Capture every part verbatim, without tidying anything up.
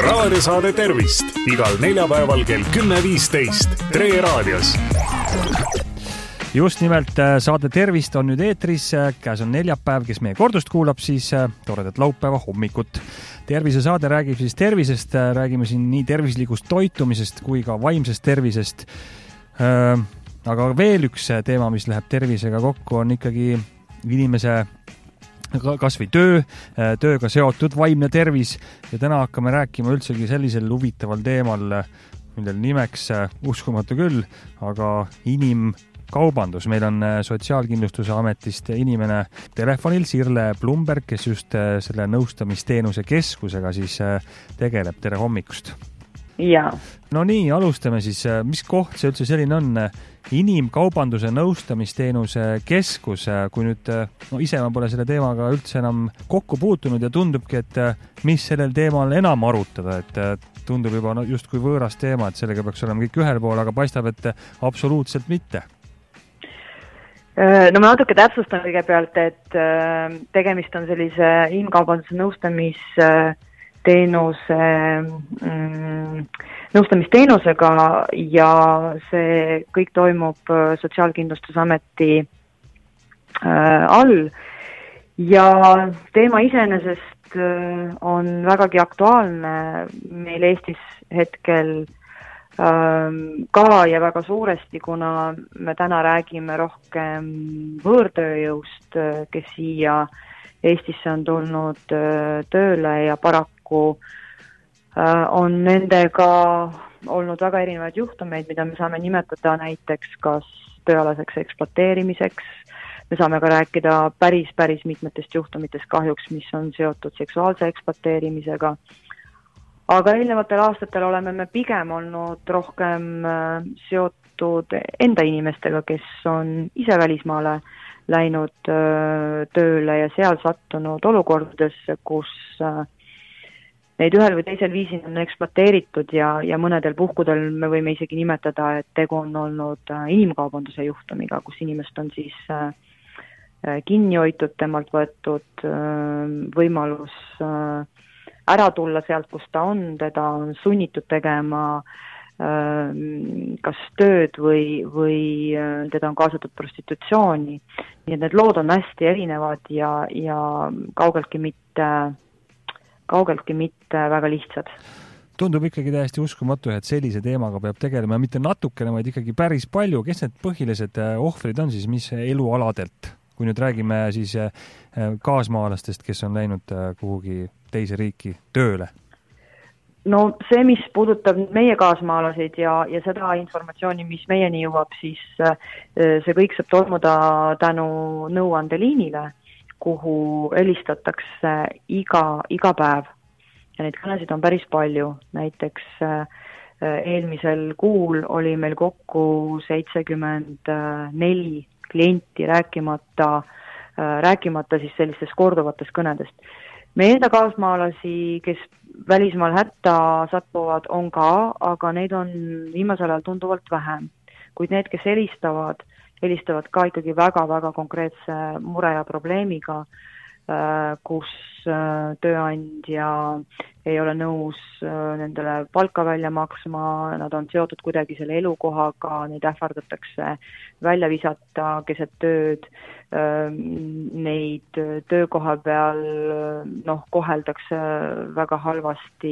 raadiosaade Tervist igal neljapäeval kell kümme viisteist Tre Raadios. Just nimelt saade Tervist on nüüd eetris, käes on neljapäev, kes meie kordust kuulab, siis toredat laupäeva hommikut. Tervisesaade räägib siis tervisest, räägime siin nii tervislikust toitumisest kui ka vaimsest tervisest. Aga veel üks teema, mis läheb tervisega kokku, on ikkagi inimese kas või töö, tööga seotud vaimne tervis ja täna hakkame rääkima üldsegi sellisel huvitaval teemal, millel nimeks uskumatu küll, aga inimkaubandus. Meil on Sotsiaalkindlustuse ametist inimene telefonil, Sirle Blumberg, kes just selle nõustamisteenuse keskusega siis tegeleb. Tere hommikust! Ja. No nii, alustame siis. Mis koht see üldse selline on? Inimkaubanduse nõustamisteenuse keskus, kui nüüd, no ise ma pole selle teemaga üldse enam kokku puutunud ja tundubki, et mis sellel teemal enam arutada, et tundub juba just kui võõras teema, et sellega peaks olema kõik ühel pool, aga paistab, et absoluutselt mitte. No ma natuke täpsustan kõigepealt, et tegemist on sellise inimkaubanduse nõustamis teenuse, mm, nõustamisteenusega ja see kõik toimub Sotsiaalkindlustusameti äh, all ja teema iseenesest on vägagi aktuaalne meil Eestis hetkel äh, ka ja väga suuresti, kuna me täna räägime rohkem võõrtööjõust, kes siia Eestisse on tulnud tööle ja paraku on nendega olnud väga erinevaid juhtumeid, mida me saame nimetada näiteks kas tööalaseks ekspluateerimiseks. Me saame ka rääkida päris, päris mitmetest juhtumitest kahjuks, mis on seotud seksuaalse ekspluateerimisega. Aga eelnevatel aastatel oleme me pigem olnud rohkem seotud enda inimestega, kes on ise välismaale läinud tööle ja seal sattunud olukordadesse, kus neid ühel või teisel viisil on ekspluateeritud ja, ja mõnedel puhkudel me võime isegi nimetada, et tegu on olnud inimkaubanduse juhtumiga, kus inimest on siis kinni hoitud, temalt võetud võimalus ära tulla sealt, kus ta on, teda on sunnitud tegema kas tööd või, või teda on kaasatud prostitutsiooni. Nii et need lood on hästi erinevad ja, ja kaugeltki mitte, kaugeltki mitte väga lihtsad. Tundub ikkagi täiesti uskumatu, et sellise teemaga peab tegelema mitte natukene, vaid ikkagi päris palju. Kes need põhilised ohvrid on siis, mis elualadelt? Kui nüüd räägime siis kaasmaalastest, kes on läinud kuhugi teise riiki tööle? No see, mis puudutab meie kaasmaalasid ja, ja seda informatsiooni, mis meieni jõuab, siis see kõik saab toimuda tänu nõuandeliinile, kuhu helistatakse iga, iga päev. Ja neid kõnesid on päris palju. Näiteks eelmisel kuul oli meil kokku seitsekümmend neli klienti rääkimata, rääkimata siis sellistest korduvatest kõnedest. Meie enda kaasmaalasi, kes välismaal hätta satuvad, on ka, aga neid on viimasel ajal tunduvalt vähem. Kuid need, kes helistavad, helistavad ka ikkagi väga-väga konkreetse mure ja probleemiga, kus tööandja ei ole nõus nendele palka välja maksma, nad on seotud kuidagi selle elukohaga, neid ähvardatakse välja visata keset tööd, neid töökoha peal noh, koheldakse väga halvasti.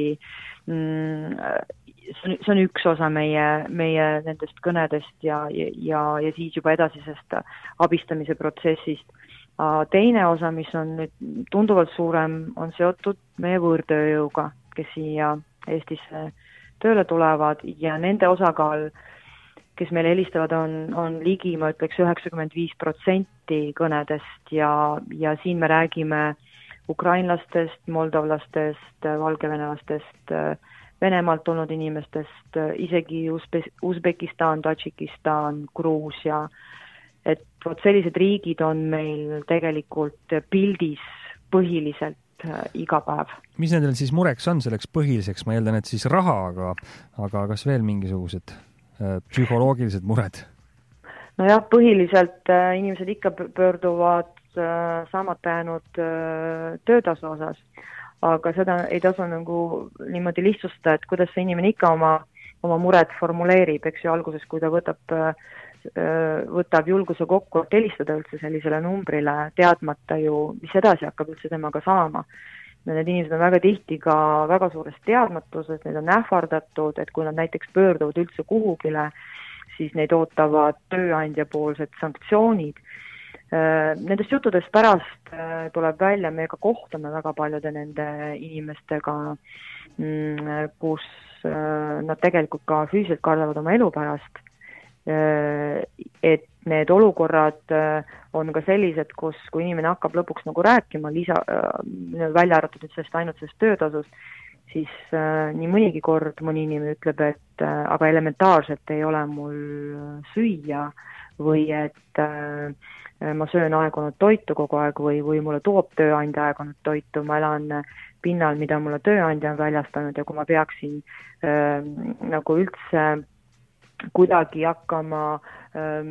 See on üks osa meie, meie nendest kõnedest ja, ja, ja siis juba edasisest abistamise protsessist. Teine osa, mis on nüüd tunduvalt suurem, on seotud meie võõrtööjõuga, kes siia Eestisse tööle tulevad ja nende osakaal, kes meile helistavad, on, on ligi, ma ütleks, üheksakümmend viis protsenti kõnedest ja, ja siin me räägime ukrainlastest, moldovlastest, valgevenelastest, Venemaalt tulnud inimestest, isegi Usbe- Usbekistan, Tadžikistan, Gruusia. Et vot sellised riigid on meil tegelikult pildis põhiliselt iga päev. Mis nendel siis mureks on selleks põhiliseks? Ma eeldan, et siis raha, aga, aga kas veel mingisugused äh, psühholoogilised mured? No jah, põhiliselt äh, inimesed ikka pöörduvad äh, saamata jäänud äh, töötasu osas. aga seda ei tasu nagu niimoodi lihtsustada, et kuidas see inimene ikka oma, oma mured formuleerib, eks ju, alguses, kui ta võtab, võtab julguse kokku, et helistada üldse sellisele numbrile, teadmata ju, mis edasi hakkab üldse temaga saama. Need inimesed on väga tihti ka väga suurest teadmatuses, need on ähvardatud, et kui nad näiteks pöörduvad üldse kuhugile, siis neid ootavad tööandja poolsed sanktsioonid. Nendest juttudest pärast tuleb välja, me ka kohtame väga paljude nende inimestega, kus nad tegelikult ka füüsiliselt kardavad oma elu pärast. Et need olukorrad on ka sellised, kus kui inimene hakkab lõpuks nagu rääkima, lisa, välja arvatud sellest ainult sellest töötasust, siis nii mõnigi kord mõni inimene ütleb, et aga elementaarselt ei ole mul süüa või et ma söön aegunud toitu kogu aeg või, või mulle toob tööandja aegunud toitu, ma elan pinnal, mida mulle tööandja on väljastanud ja kui ma peaksin äh, nagu üldse kuidagi hakkama äh,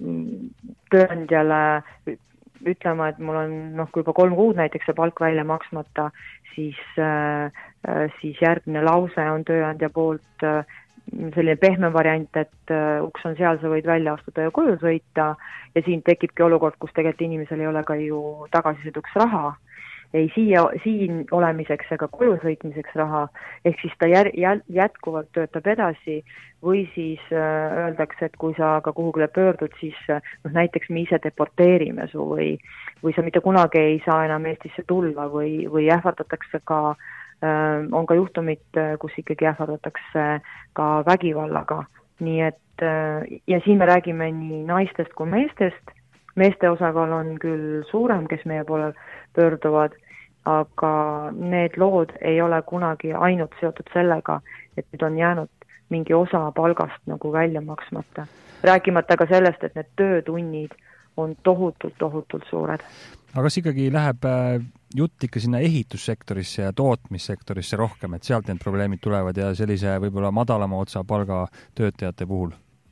tööandjale ütlema, et mul on noh, kui juba kolm kuud näiteks see palk välja maksmata, siis, äh, siis järgmine lause on tööandja poolt äh, selline pehme variant, et uh, uks on seal, sa võid välja astuda ja koju sõita ja siin tekibki olukord, kus tegelikult inimesel ei ole ka ju tagasisõiduks raha, ei siia, siin olemiseks ega koju sõitmiseks raha, ehk siis ta jär, jätkuvalt töötab edasi või siis uh, öeldakse, et kui sa ka kuhugile pöördud, siis uh, noh, näiteks me ise deporteerime su või, või sa mitte kunagi ei saa enam Eestisse tulla või, või ähvardatakse ka on ka juhtumid, kus ikkagi ähvardatakse ka vägivallaga. Nii et, ja siin me räägime nii naistest kui meestest. Meeste osakaal on küll suurem, kes meie poole pöörduvad, aga need lood ei ole kunagi ainult seotud sellega, et nüüd on jäänud mingi osa palgast nagu välja maksmata. Rääkimata ka sellest, et need töötunnid on tohutult, tohutult suured. Aga kas ikkagi läheb jutt ikka sinna ehitussektorisse ja tootmissektorisse rohkem, et sealt need probleemid tulevad ja sellise võib-olla madalama otsa palga töötajate puhul?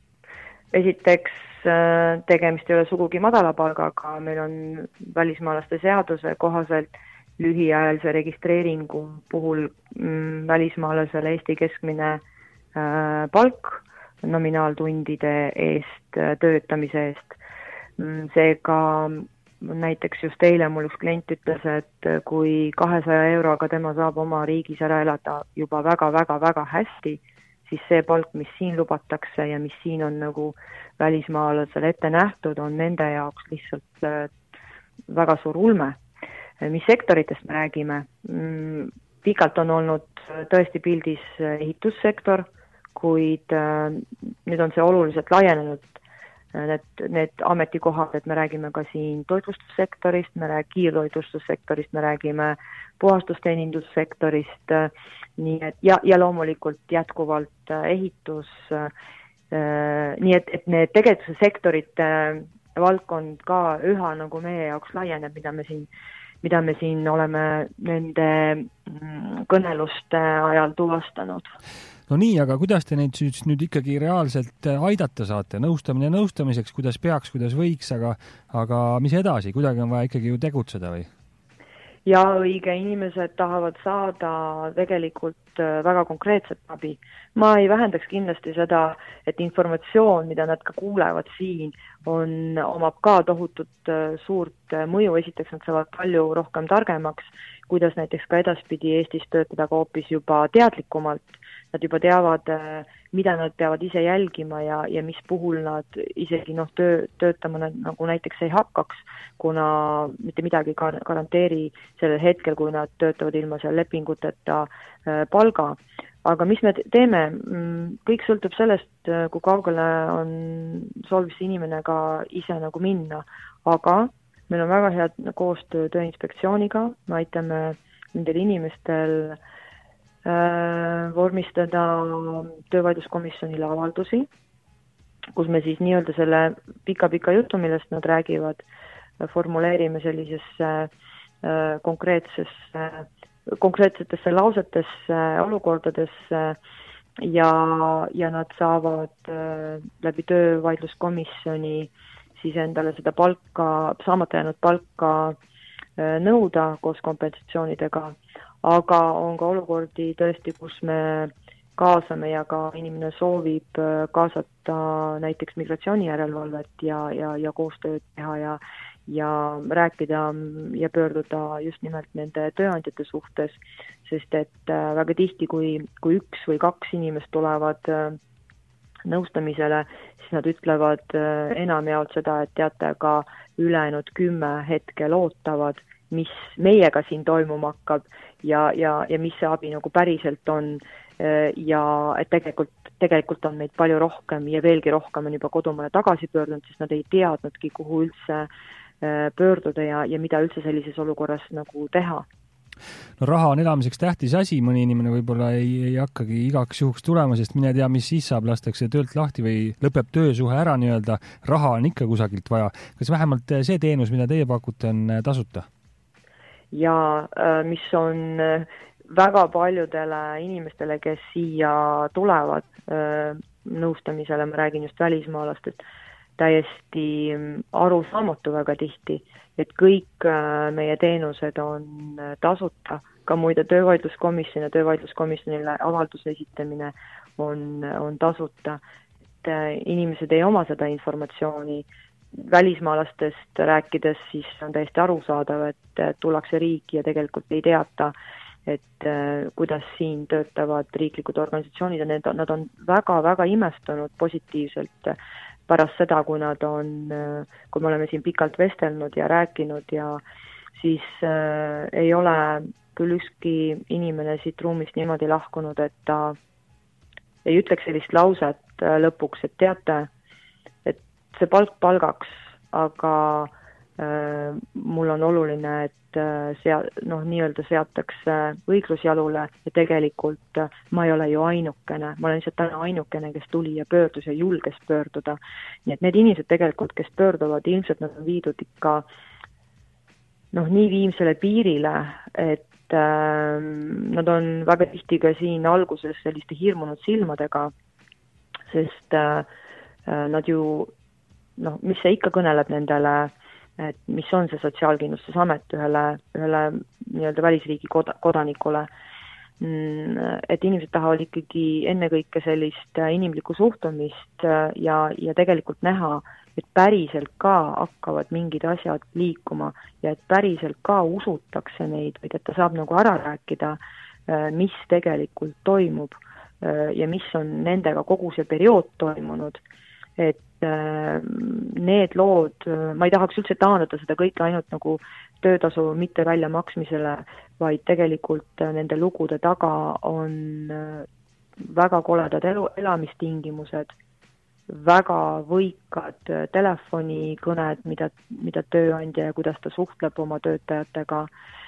Esiteks tegemist ei ole sugugi madala palgaga, meil on välismaalaste seaduse kohaselt lühiajalise registreeringu puhul mm, välismaalasele Eesti keskmine äh, palk nominaaltundide eest, töötamise eest. Seega näiteks just eile mul üks klient ütles, et kui kahesaja euroga tema saab oma riigis ära elada juba väga-väga-väga hästi, siis see palk, mis siin lubatakse ja mis siin on nagu välismaalasele ette nähtud, on nende jaoks lihtsalt väga suur ulme. Mis sektoritest me räägime? Pikalt on olnud tõesti pildis ehitussektor, kuid nüüd on see oluliselt laienenud. Need, need ametikohad, et me räägime ka siin toitlustussektorist, me räägime kiirtoitlustussektorist, me räägime puhastusteenindussektorist, nii et, ja, ja loomulikult jätkuvalt ehitus, nii et, et need tegevuse sektorite valdkond ka üha nagu meie jaoks laieneb, mida me siin, mida me siin oleme nende kõneluste ajal tuvastanud. No nii, aga kuidas te neid nüüd ikkagi reaalselt aidata saate? Nõustamine nõustamiseks, kuidas peaks, kuidas võiks, aga, aga mis edasi? Kuidagi on vaja ikkagi ju tegutseda või? Ja õige, inimesed tahavad saada tegelikult väga konkreetset abi. Ma ei vähendaks kindlasti seda, et informatsioon, mida nad ka kuulevad siin, on, omab ka tohutut suurt mõju. Esiteks nad saavad palju rohkem targemaks, kuidas näiteks ka edaspidi Eestis töötada ka hoopis juba teadlikumalt. Nad juba teavad, mida nad peavad ise jälgima ja, ja mis puhul nad isegi noh, töö, töötama nagu näiteks ei hakkaks, kuna mitte midagi garanteeri sellel hetkel, kui nad töötavad ilma seal lepinguteta palga. Aga mis me teeme? Kõik sõltub sellest, kui kaugele on soovis inimene ka ise nagu minna. Aga meil on väga head koostöö Tööinspektsiooniga, me aitame nendel inimestel vormistada töövaidluskomisjonile avaldusi, kus me siis nii-öelda selle pika-pika jutu, millest nad räägivad, formuleerime sellisesse konkreetsesse, konkreetsetesse lausetesse, olukordadesse ja, ja nad saavad läbi töövaidluskomisjoni siis endale seda palka, saamata jäänud palka nõuda koos kompensatsioonidega. aga on ka olukordi tõesti, kus me kaasame ja ka inimene soovib kaasata näiteks migratsioonijärelevalvet ja, ja, ja koostööd teha ja, ja rääkida ja pöörduda just nimelt nende tööandjate suhtes, sest et väga tihti, kui, kui üks või kaks inimest tulevad nõustamisele, siis nad ütlevad enamjaolt seda, et teate, ka ülejäänud kümme hetkel ootavad, mis meiega siin toimuma hakkab ja, ja, ja mis see abi nagu päriselt on ja et tegelikult, tegelikult on meid palju rohkem ja veelgi rohkem on juba kodumaale tagasi pöördunud, sest nad ei teadnudki, kuhu üldse pöörduda ja, ja mida üldse sellises olukorras nagu teha. No raha on elamiseks tähtis asi, mõni inimene võib-olla ei, ei hakkagi igaks juhuks tulema, sest mine tea, mis siis saab, lastakse töölt lahti või lõpeb töösuhe ära nii-öelda, raha on ikka kusagilt vaja. Kas vähemalt see teenus, mida teie pakute, on tasuta? Ja mis on väga paljudele inimestele, kes siia tulevad nõustamisele, ma räägin just välismaalastest, täiesti arusaamatu väga tihti, et kõik meie teenused on tasuta, ka muide töövaidluskomisjon ja töövaidluskomisjonile avalduse esitamine on, on tasuta, et inimesed ei oma seda informatsiooni. Välismaalastest rääkides siis on täiesti arusaadav, et tullakse riiki ja tegelikult ei teata, et kuidas siin töötavad riiklikud organisatsioonid ja need, nad on väga-väga imestunud positiivselt pärast seda, kui nad on, kui me oleme siin pikalt vestelnud ja rääkinud ja siis äh, ei ole küll ükski inimene siit ruumist niimoodi lahkunud, et ta ei ütleks sellist lauset lõpuks, et teate, et see palk palgaks, aga äh, mul on oluline, et äh, sea, noh, nii-öelda seatakse õiglusjalule ja tegelikult äh, ma ei ole ju ainukene, ma olen lihtsalt täna ainukene, kes tuli ja pöördus ja julges pöörduda. Nii et need inimesed tegelikult, kes pöörduvad, ilmselt nad on viidud ikka noh, nii viimsele piirile, et äh, nad on väga tihti ka siin alguses selliste hirmunud silmadega, sest äh, nad ju noh, mis see ikka kõneleb nendele, et mis on see sotsiaalkindlustusamet ühele, ühele nii-öelda välisriigi koda, kodanikule, et inimesed tahavad ikkagi ennekõike sellist inimlikku suhtumist ja, ja tegelikult näha, et päriselt ka hakkavad mingid asjad liikuma ja et päriselt ka usutakse neid, või et ta saab nagu ära rääkida, mis tegelikult toimub ja mis on nendega kogu see periood toimunud, et need lood, ma ei tahaks üldse taandada seda kõike ainult nagu töötasu mitte välja maksmisele, vaid tegelikult nende lugude taga on väga koledad elu, elamistingimused, väga võikad telefonikõned, mida, mida tööandja ja kuidas ta suhtleb oma töötajatega,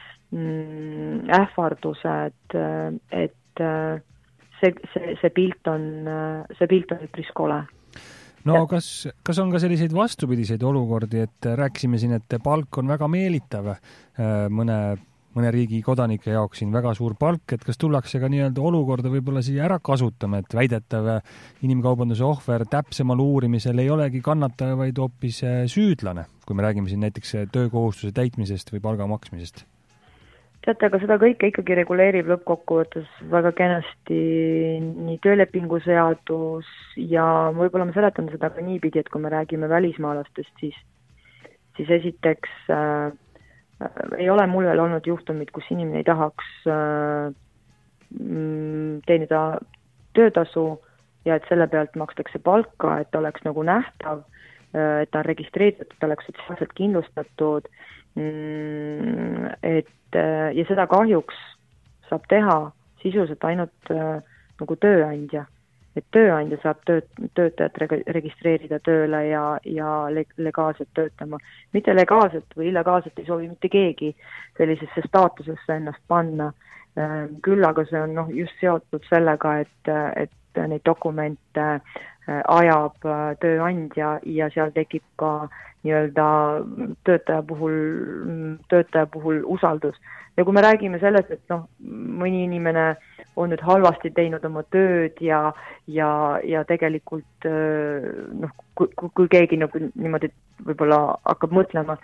ähvardused, et see, see, see pilt on, see pilt on üpris kole. No kas, kas on ka selliseid vastupidiseid olukordi, et rääkisime siin, et palk on väga meelitav mõne, mõne riigi kodanike jaoks siin väga suur palk, et kas tullakse ka nii-öelda olukorda võib-olla siia ära kasutama, et väidetav inimkaubanduse ohver täpsemal uurimisel ei olegi kannataja, vaid hoopis süüdlane, kui me räägime siin näiteks töökohustuse täitmisest või palga maksmisest? Teate, aga seda kõike ikkagi reguleerib lõppkokkuvõttes väga kenasti nii töölepingu seadus ja võib-olla ma seletan seda ka niipidi, et kui me räägime välismaalastest, siis, siis esiteks äh, ei ole mul veel olnud juhtumid, kus inimene ei tahaks äh, teenida töötasu ja et selle pealt makstakse palka, et oleks nagu nähtav, äh, et ta on registreeritud, et oleks sotsiaalselt kindlustatud, mm, et ja seda kahjuks saab teha sisuliselt ainult äh, nagu tööandja. Et tööandja saab tööt, töötajat registreerida tööle ja, ja legaalselt töötama. Mitte legaalselt või illegaalselt ei soovi mitte keegi sellisesse staatusesse ennast panna. Äh, küll aga see on noh, just seotud sellega, et, et neid dokumente äh, ajab äh, tööandja ja seal tekib ka nii-öelda töötaja puhul, töötaja puhul usaldus. Ja kui me räägime sellest, et noh, mõni inimene on nüüd halvasti teinud oma tööd ja, ja, ja tegelikult noh, kui, kui keegi nagu niimoodi võib-olla hakkab mõtlema,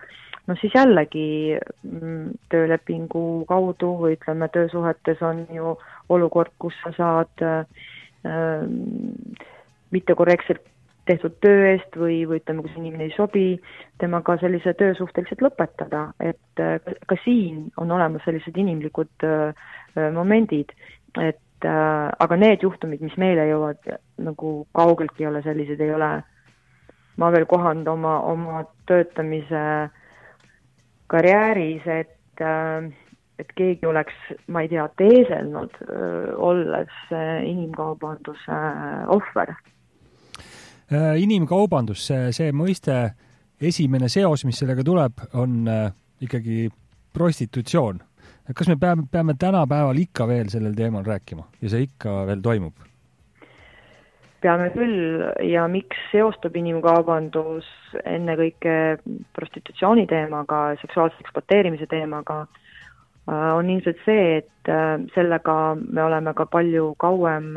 no siis jällegi töölepingu kaudu või ütleme, töösuhetes on ju olukord, kus sa saad äh, mitte korrektselt tehtud töö eest või, või ütleme, kui see inimene ei sobi, temaga sellise töösuhte lihtsalt lõpetada, et äh, ka siin on olemas sellised inimlikud äh, momendid, et äh, aga need juhtumid, mis meile jõuavad, nagu kaugeltki ei ole sellised, ei ole, ma veel kohanud oma, oma töötamise karjääris, et, et keegi oleks, ma ei tea, teeselnud olles inimkaubanduse ohver. Inimkaubandus, see, see mõiste, esimene seos, mis sellega tuleb, on ikkagi prostitutsioon. Kas me peame, peame tänapäeval ikka veel sellel teemal rääkima ja see ikka veel toimub? Peame küll ja miks seostub inimkaubandus ennekõike prostitutsiooni teemaga, seksuaalse ekspluateerimise teemaga, on ilmselt see, et sellega me oleme ka palju kauem,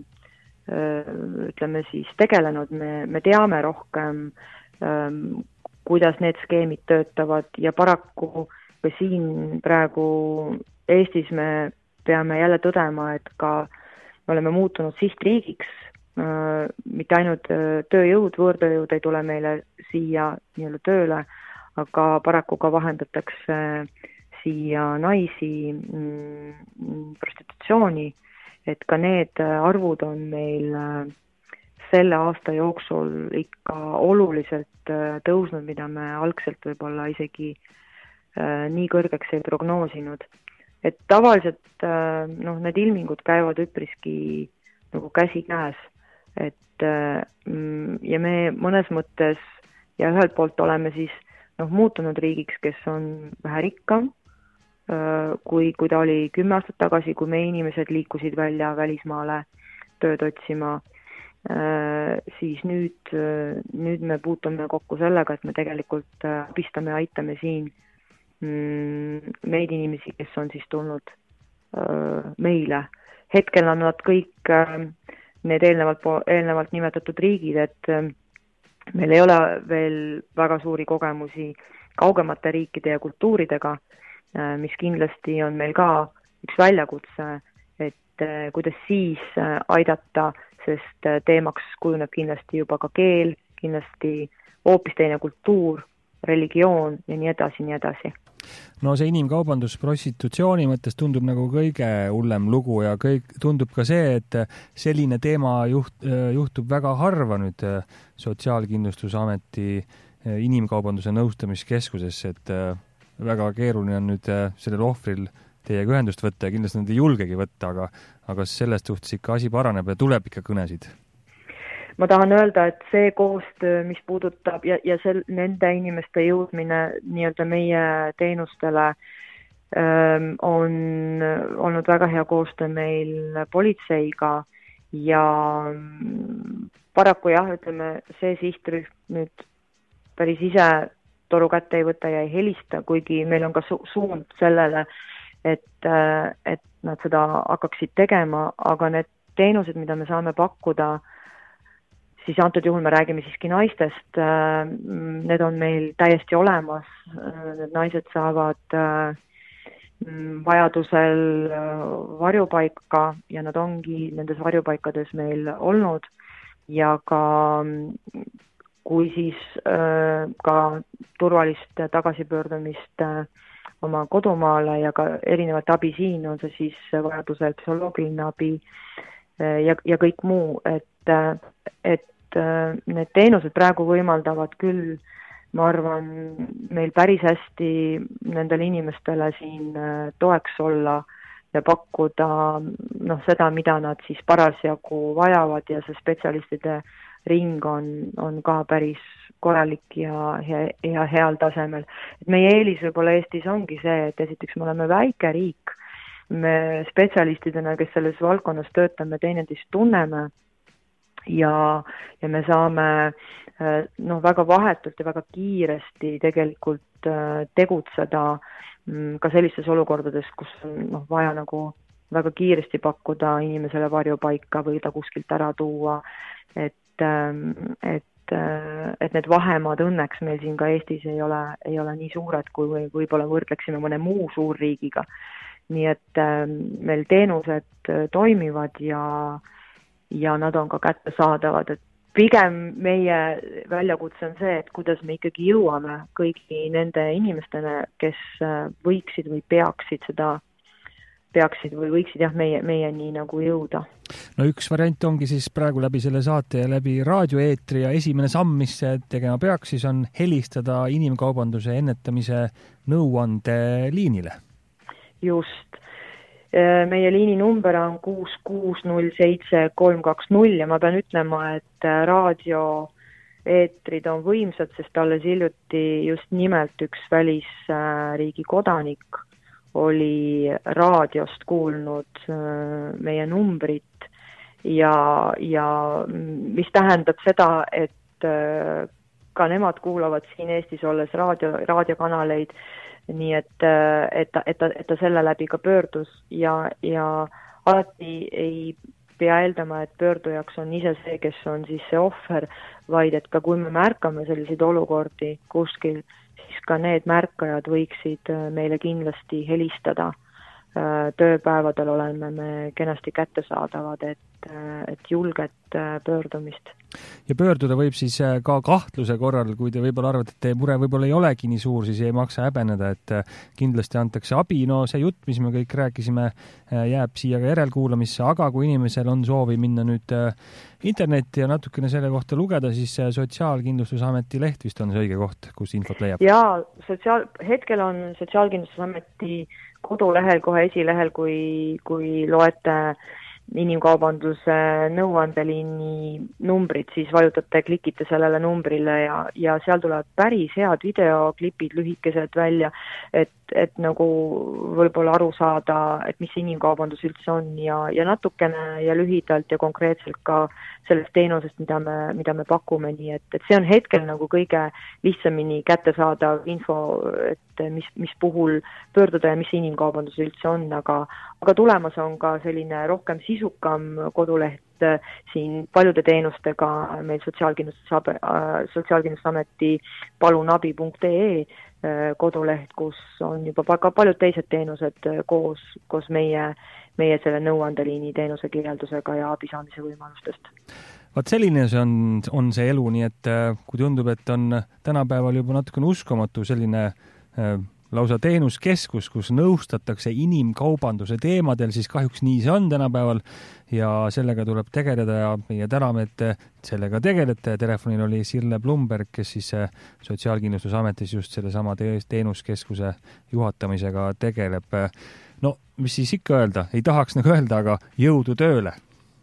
ütleme siis, tegelenud, me, me teame rohkem, kuidas need skeemid töötavad ja paraku ka siin praegu Eestis me peame jälle tõdema, et ka me oleme muutunud sihtriigiks, Uh, mitte ainult uh, tööjõud, võõrtööjõud ei tule meile siia nii-öelda tööle, aga paraku ka vahendatakse siia naisi mm, prostitutsiooni, et ka need arvud on meil uh, selle aasta jooksul ikka oluliselt uh, tõusnud, mida me algselt võib-olla isegi uh, nii kõrgeks ei prognoosinud. Et tavaliselt uh, noh, need ilmingud käivad üpriski nagu käsi käes. Et ja me mõnes mõttes ja ühelt poolt oleme siis noh, muutunud riigiks, kes on vähe rikkam, kui, kui ta oli kümme aastat tagasi, kui meie inimesed liikusid välja välismaale tööd otsima, siis nüüd, nüüd me puutume kokku sellega, et me tegelikult abistame ja aitame siin neid inimesi, kes on siis tulnud meile. Hetkel on nad kõik need eelnevalt, eelnevalt nimetatud riigid, et meil ei ole veel väga suuri kogemusi kaugemate riikide ja kultuuridega, mis kindlasti on meil ka üks väljakutse, et kuidas siis aidata, sest teemaks kujuneb kindlasti juba ka keel, kindlasti hoopis teine kultuur, religioon ja nii edasi, nii edasi. No see inimkaubandus prostitutsiooni mõttes tundub nagu kõige hullem lugu ja kõik, tundub ka see, et selline teema juht, juhtub väga harva nüüd Sotsiaalkindlustusameti inimkaubanduse nõustamiskeskuses, et väga keeruline on nüüd sellel ohvril teiega ühendust võtta ja kindlasti nad ei julgegi võtta, aga, aga sellest suhtes ikka asi paraneb ja tuleb ikka kõnesid. Ma tahan öelda, et see koostöö, mis puudutab ja, ja sel, nende inimeste jõudmine nii-öelda meie teenustele ähm, on olnud väga hea koostöö meil politseiga ja paraku jah, ütleme, see sihtrühm nüüd päris ise toru kätte ei võta ja ei helista, kuigi meil on ka su- suund sellele, et, et nad seda hakkaksid tegema, aga need teenused, mida me saame pakkuda, siis antud juhul me räägime siiski naistest, need on meil täiesti olemas, need naised saavad vajadusel varjupaika ja nad ongi nendes varjupaikades meil olnud ja ka kui siis ka turvalist tagasipöördumist oma kodumaale ja ka erinevat abi siin, on see siis vajadusel psühholoogiline abi ja, ja kõik muu, et, et need teenused praegu võimaldavad küll, ma arvan, meil päris hästi nendele inimestele siin toeks olla ja pakkuda noh, seda, mida nad siis parasjagu vajavad ja see spetsialistide ring on, on ka päris korralik ja, ja, ja heal tasemel. Et meie eelis võib-olla Eestis ongi see, et esiteks me oleme väike riik, me spetsialistidena, kes selles valdkonnas töötame, teineteist tunneme, ja, ja me saame noh, väga vahetult ja väga kiiresti tegelikult tegutseda ka sellistes olukordades, kus on noh, vaja nagu väga kiiresti pakkuda inimesele varjupaika või ta kuskilt ära tuua, et, et et need vahemaad õnneks meil siin ka Eestis ei ole, ei ole nii suured, kui võib-olla võrdleksime mõne muu suurriigiga. Nii et meil teenused toimivad ja, ja nad on ka kättesaadavad, et pigem meie väljakutse on see, et kuidas me ikkagi jõuame kõigi nende inimestena, kes võiksid või peaksid seda, peaksid või võiksid jah, meie, meie nii nagu jõuda. No üks variant ongi siis praegu läbi selle saate ja läbi raadioeetri ja esimene samm, mis tegema peaks, siis on helistada inimkaubanduse ennetamise nõuande liinile. Just. Meie liini number on kuus kuus null seitse kolm kaks null ja ma pean ütlema, et raadioeetrid on võimsad, sest alles hiljuti just nimelt üks välisriigi kodanik oli raadiost kuulnud meie numbrit ja, ja mis tähendab seda, et ka nemad kuulavad siin Eestis olles raadio, raadiokanaleid, nii et, et, ta, et, ta, et ta selle läbi ka pöördus ja, ja alati ei pea eeldama, et pöördujaks on ise see, kes on siis see ohver, vaid et ka kui me märkame selliseid olukordi kuskil, siis ka need märkajad võiksid meile kindlasti helistada. Tööpäevadel oleme me kenasti kättesaadavad, et, et julget pöördumist. Ja pöörduda võib siis ka kahtluse korral, kui te võib-olla arvate, et teie mure võib-olla ei olegi nii suur, siis ei maksa häbeneda, et kindlasti antakse abi. No see jutt, mis me kõik rääkisime, jääb siia ka järelkuulamisse, aga kui inimesel on soovi minna nüüd internetti ja natukene selle kohta lugeda, siis Sotsiaalkindlustusameti leht vist on see õige koht, kus infot leiab. Jaa, sotsiaal, hetkel on Sotsiaalkindlustusameti kodulehel kohe esilehel, kui, kui loete inimkaubanduse nõuandeliini numbrid, siis vajutate, klikite sellele numbrile ja, ja seal tulevad päris head videoklipid, lühikesed välja, et, et nagu võib-olla aru saada, et mis inimkaubandus üldse on ja, ja natukene ja lühidalt ja konkreetselt ka sellest teenusest, mida me, mida me pakume, nii et, et see on hetkel nagu kõige lihtsamini kättesaadav info, et mis, mis puhul pöörduda ja mis inimkaubandus üldse on, aga, aga tulemas on ka selline rohkem sisukam koduleht siin paljude teenustega meil Sotsiaalkindlustus, Sotsiaalkindlustusameti palunabi punkt ee koduleht, kus on juba ka paljud teised teenused koos, koos meie, meie selle nõuandeliini teenuse kirjeldusega ja abisaamise võimalustest. Vaat selline see on, on see elu, nii et kui tundub, et on tänapäeval juba natukene uskumatu selline äh, lausa teenuskeskus, kus nõustatakse inimkaubanduse teemadel, siis kahjuks nii see on tänapäeval ja sellega tuleb tegeleda ja meie täname, et sellega tegelete. Telefonil oli Sirle Blumberg, kes siis Sotsiaalkindlustusametis just selle sama teenuskeskuse juhatamisega tegeleb. No, mis siis ikka öelda? Ei tahaks nagu öelda, aga jõudu tööle!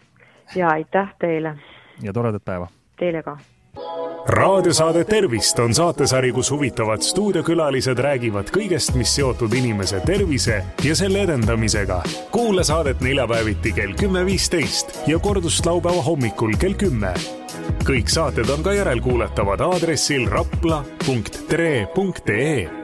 Ja aitäh teile! Ja toredat päeva! Teile ka! Raadiosaade Tervist on saatesari, kus huvitavad stuudiokülalised räägivad kõigest, mis seotud inimese tervise ja selle edendamisega. Kuula saadet neljapäeviti kell kümme viisteist ja kordust laupäeva hommikul kell kümme. Kõik saated on ka järelkuuletavad aadressil rapla punkt tre punkt ee.